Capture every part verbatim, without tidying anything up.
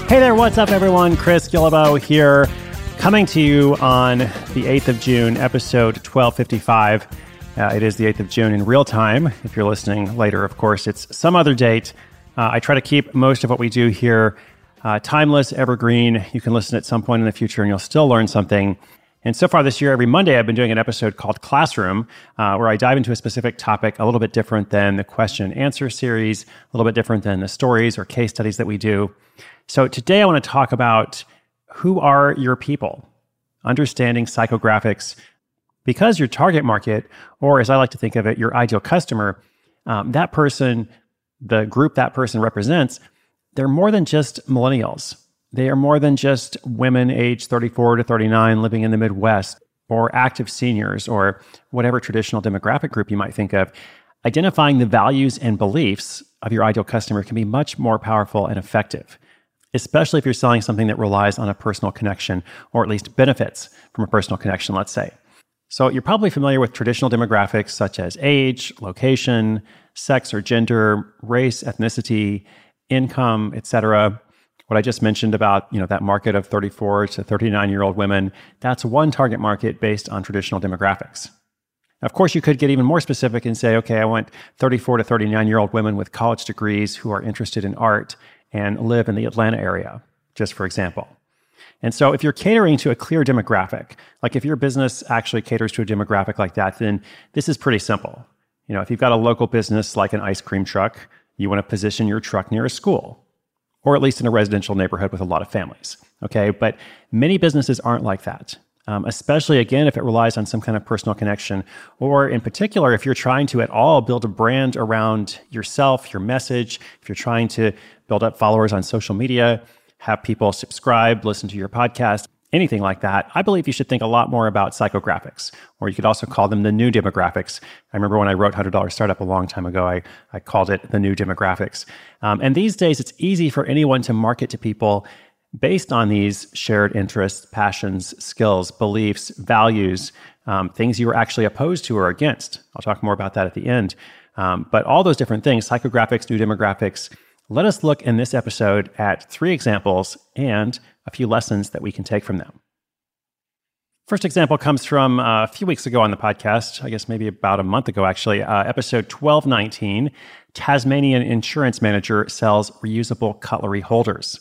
Hey there, what's up, everyone? Chris Guillebeau here, coming to you on the eighth of June, episode twelve fifty-five. Uh, it is the eighth of June in real time. If you're listening later, of course, it's some other date. Uh, I try to keep most of what we do here uh, timeless, evergreen. You can listen at some point in the future and you'll still learn something. And so far this year, every Monday, I've been doing an episode called Classroom, uh, where I dive into a specific topic a little bit different than the question and answer series, a little bit different than the stories or case studies that we do. So today I want to talk about who are your people, understanding psychographics, because your target market, or as I like to think of it, your ideal customer, um, that person, the group that person represents, they're more than just millennials. They are more than just women aged thirty-four to thirty-nine living in the Midwest, or active seniors, or whatever traditional demographic group you might think of. Identifying the values and beliefs of your ideal customer can be much more powerful and effective, especially if you're selling something that relies on a personal connection, or at least benefits from a personal connection, let's say. So you're probably familiar with traditional demographics such as age, location, sex or gender, race, ethnicity, income, et cetera. What I just mentioned about, you know, that market of thirty-four to thirty-nine-year-old women, that's one target market based on traditional demographics. Of course, you could get even more specific and say, okay, I want thirty-four to thirty-nine-year-old women with college degrees who are interested in art and live in the Atlanta area, just for example. And so if you're catering to a clear demographic, like if your business actually caters to a demographic like that, then this is pretty simple. You know, if you've got a local business like an ice cream truck, you want to position your truck near a school, or at least in a residential neighborhood with a lot of families, okay? But many businesses aren't like that, um, especially, again, if it relies on some kind of personal connection, or in particular, if you're trying to at all build a brand around yourself, your message, if you're trying to build up followers on social media, have people subscribe, listen to your podcast, anything like that, I believe you should think a lot more about psychographics, or you could also call them the new demographics. I remember when I wrote one hundred dollar Startup a long time ago, I, I called it the new demographics. Um, and these days, it's easy for anyone to market to people based on these shared interests, passions, skills, beliefs, values, um, things you are actually opposed to or against. I'll talk more about that at the end. Um, but all those different things, psychographics, new demographics, let us look in this episode at three examples and a few lessons that we can take from them. First example comes from uh, a few weeks ago on the podcast, I guess maybe about a month ago actually, uh, episode twelve nineteen, Tasmanian insurance manager sells reusable cutlery holders.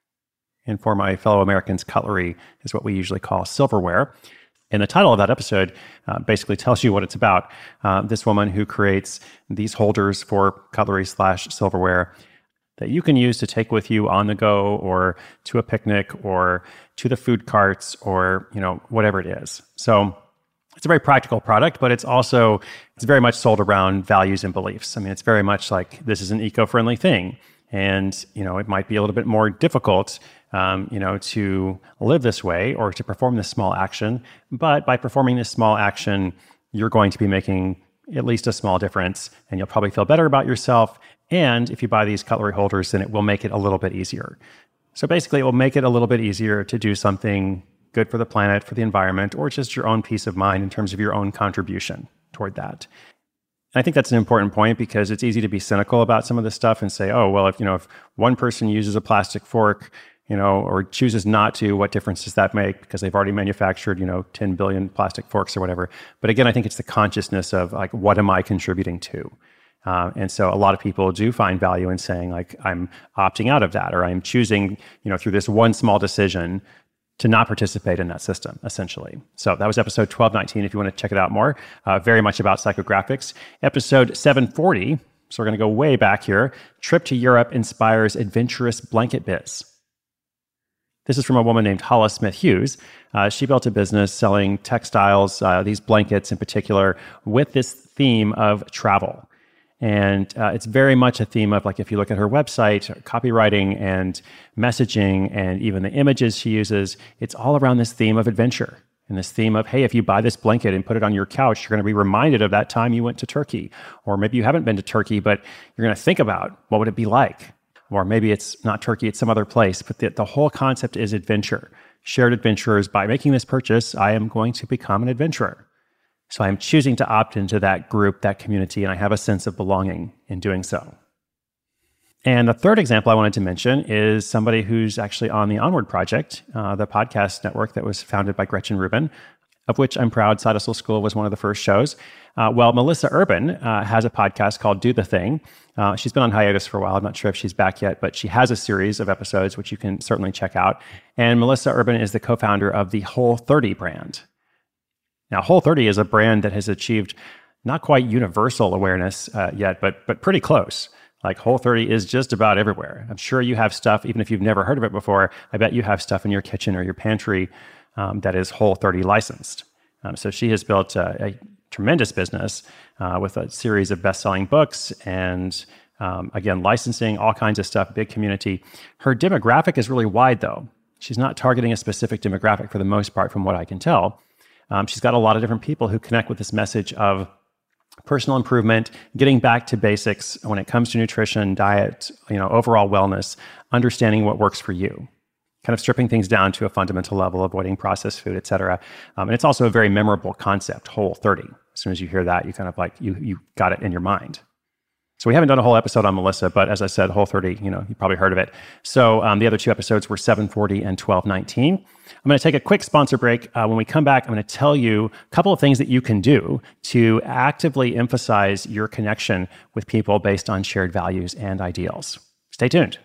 And for my fellow Americans, cutlery is what we usually call silverware. And the title of that episode uh, basically tells you what it's about. Uh, this woman who creates these holders for cutlery slash silverware that you can use to take with you on the go, or to a picnic, or to the food carts, or, you know, whatever it is. So it's a very practical product, but it's also, it's very much sold around values and beliefs. I mean, it's very much like this is an eco-friendly thing. And, you know, it might be a little bit more difficult, um, you know, to live this way or to perform this small action. But by performing this small action, you're going to be making at least a small difference, and you'll probably feel better about yourself. And if you buy these cutlery holders, then it will make it a little bit easier. So basically, it will make it a little bit easier to do something good for the planet, for the environment, or just your own peace of mind in terms of your own contribution toward that. And I think that's an important point, because it's easy to be cynical about some of this stuff and say, oh, well, if, you know, if one person uses a plastic fork, you know, or chooses not to, what difference does that make? Because they've already manufactured, you know, ten billion plastic forks or whatever. But again, I think it's the consciousness of like, what am I contributing to? Uh, and so a lot of people do find value in saying, like, I'm opting out of that, or I'm choosing, you know, through this one small decision to not participate in that system, essentially. So that was episode twelve nineteen, if you want to check it out more, uh, very much about psychographics. Episode seven forty, so we're going to go way back here, Trip to Europe inspires adventurous blanket biz. This is from a woman named Hala Smith Hughes. Uh, she built a business selling textiles, uh, these blankets in particular, with this theme of travel. And uh, it's very much a theme of, like, if you look at her website, copywriting and messaging and even the images she uses, it's all around this theme of adventure and this theme of, hey, if you buy this blanket and put it on your couch, you're going to be reminded of that time you went to Turkey. Or maybe you haven't been to Turkey, but you're going to think about what would it be like. Or maybe it's not Turkey, it's some other place. But the, the whole concept is adventure. Shared adventurers. By making this purchase, I am going to become an adventurer. So I'm choosing to opt into that group, that community, and I have a sense of belonging in doing so. And the third example I wanted to mention is somebody who's actually on the Onward Project, uh, the podcast network that was founded by Gretchen Rubin, of which I'm proud Side Hustle School was one of the first shows. Uh, well, Melissa Urban uh, has a podcast called Do the Thing. Uh, she's been on hiatus for a while. I'm not sure if she's back yet, but she has a series of episodes, which you can certainly check out. And Melissa Urban is the co-founder of the Whole thirty brand. Now, Whole thirty is a brand that has achieved not quite universal awareness uh, yet, but but pretty close. Like Whole thirty is just about everywhere. I'm sure you have stuff, even if you've never heard of it before, I bet you have stuff in your kitchen or your pantry um, that is Whole thirty licensed. Um, so she has built a, a tremendous business uh, with a series of best-selling books and, um, again, licensing, all kinds of stuff, big community. Her demographic is really wide, though. She's not targeting a specific demographic for the most part, from what I can tell. Um, she's got a lot of different people who connect with this message of personal improvement, getting back to basics when it comes to nutrition, diet, you know, overall wellness, understanding what works for you, kind of stripping things down to a fundamental level, avoiding processed food, et cetera. Um, and it's also a very memorable concept, Whole thirty. As soon as you hear that, you kind of like, you you got it in your mind. So we haven't done a whole episode on Melissa, but as I said, Whole thirty, you know, you probably heard of it. So um, the other two episodes were seven forty and twelve nineteen. I'm going to take a quick sponsor break. Uh, when we come back, I'm going to tell you a couple of things that you can do to actively emphasize your connection with people based on shared values and ideals. Stay tuned.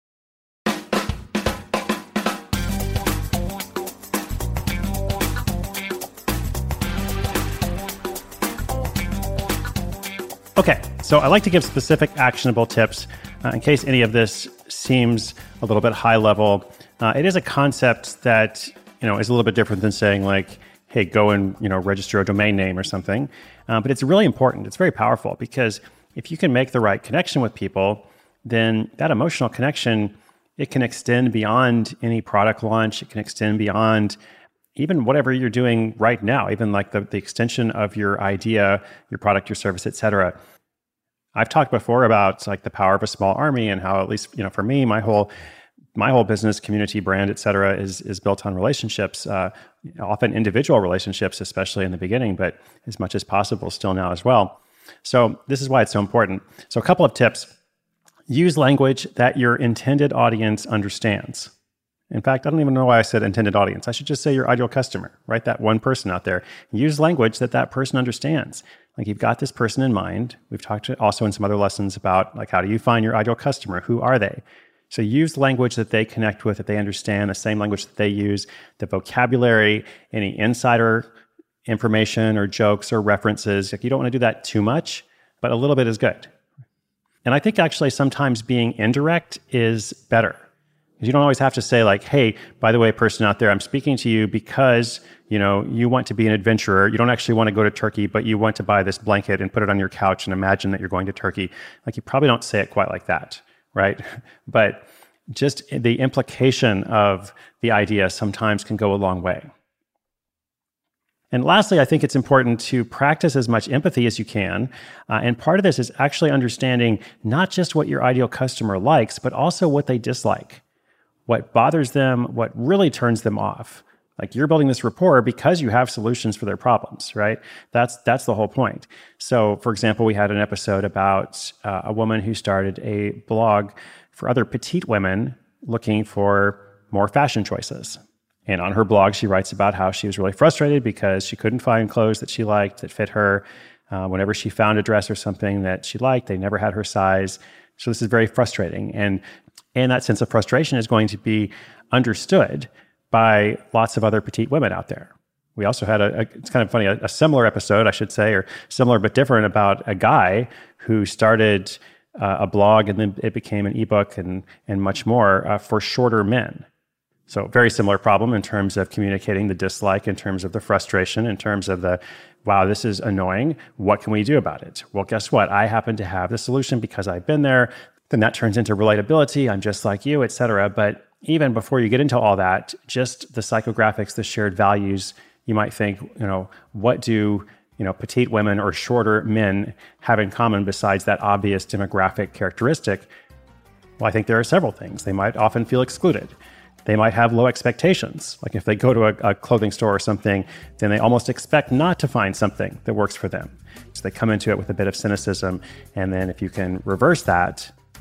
Okay, so I like to give specific actionable tips uh, in case any of this seems a little bit high level. Uh, it is a concept that, you know, is a little bit different than saying like, hey, go and, you know, register a domain name or something. Uh, but it's really important. It's very powerful because if you can make the right connection with people, then that emotional connection, it can extend beyond any product launch. It can extend beyond even whatever you're doing right now, even like the, the extension of your idea, your product, your service, et cetera. I've talked before about like the power of a small army and how, at least, you know, for me, my whole my whole business, community, brand, et cetera, is is built on relationships, uh, often individual relationships, especially in the beginning, but as much as possible still now as well. So this is why it's so important. So a couple of tips. Use language that your intended audience understands. In fact, I don't even know why I said intended audience. I should just say your ideal customer, right? That one person out there. Use language that that person understands. Like you've got this person in mind. We've talked also in some other lessons about like, how do you find your ideal customer? Who are they? So use language that they connect with, that they understand, the same language that they use, the vocabulary, any insider information or jokes or references. Like you don't want to do that too much, but a little bit is good. And I think actually sometimes being indirect is better. You don't always have to say like, hey, by the way, person out there, I'm speaking to you because, you know, you want to be an adventurer. You don't actually want to go to Turkey, but you want to buy this blanket and put it on your couch and imagine that you're going to Turkey. Like you probably don't say it quite like that, right? But just the implication of the idea sometimes can go a long way. And lastly, I think it's important to practice as much empathy as you can. Uh, and part of this is actually understanding not just what your ideal customer likes, but also what they dislike. What bothers them, what really turns them off. Like you're building this rapport because you have solutions for their problems, right? That's that's the whole point. So, for example, we had an episode about uh, a woman who started a blog for other petite women looking for more fashion choices. And on her blog, she writes about how she was really frustrated because she couldn't find clothes that she liked, that fit her. Uh, whenever she found a dress or something that she liked, they never had her size. So this is very frustrating. And And that sense of frustration is going to be understood by lots of other petite women out there. We also had a, a it's kind of funny, a, a similar episode, I should say, or similar but different, about a guy who started uh, a blog and then it became an ebook and, and much more uh, for shorter men. So very similar problem in terms of communicating the dislike, in terms of the frustration, in terms of the, wow, this is annoying. What can we do about it? Well, guess what? I happen to have the solution because I've been there. Then that turns into relatability. I'm just like you, et cetera. But even before you get into all that, just the psychographics, the shared values, you might think, you know, what do, you know, petite women or shorter men have in common besides that obvious demographic characteristic? Well, I think there are several things. They might often feel excluded. They might have low expectations. Like if they go to a, a clothing store or something, then they almost expect not to find something that works for them. So they come into it with a bit of cynicism. And then if you can reverse that,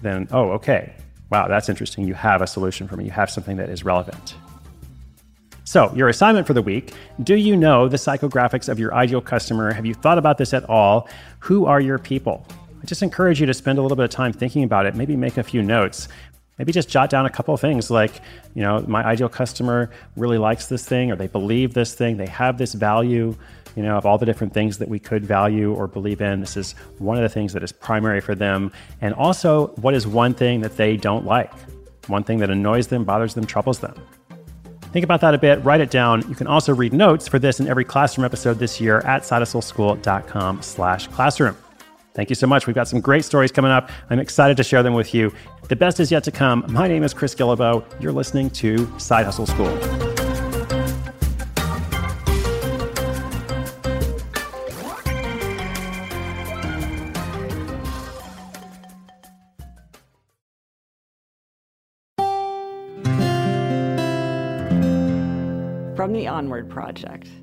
then, oh, okay, wow, that's interesting. You have a solution for me. You have something that is relevant. So your assignment for the week, do you know the psychographics of your ideal customer? Have you thought about this at all? Who are your people? I just encourage you to spend a little bit of time thinking about it, maybe make a few notes. Maybe just jot down a couple of things like, you know, my ideal customer really likes this thing, or they believe this thing, they have this value, you know, of all the different things that we could value or believe in. This is one of the things that is primary for them. And also, what is one thing that they don't like? One thing that annoys them, bothers them, troubles them. Think about that a bit, write it down. You can also read notes for this in every classroom episode this year at sidehustleschool.com slash classroom. Thank you so much. We've got some great stories coming up. I'm excited to share them with you. The best is yet to come. My name is Chris Guillebeau. You're listening to Side Hustle School. From the Onward Project.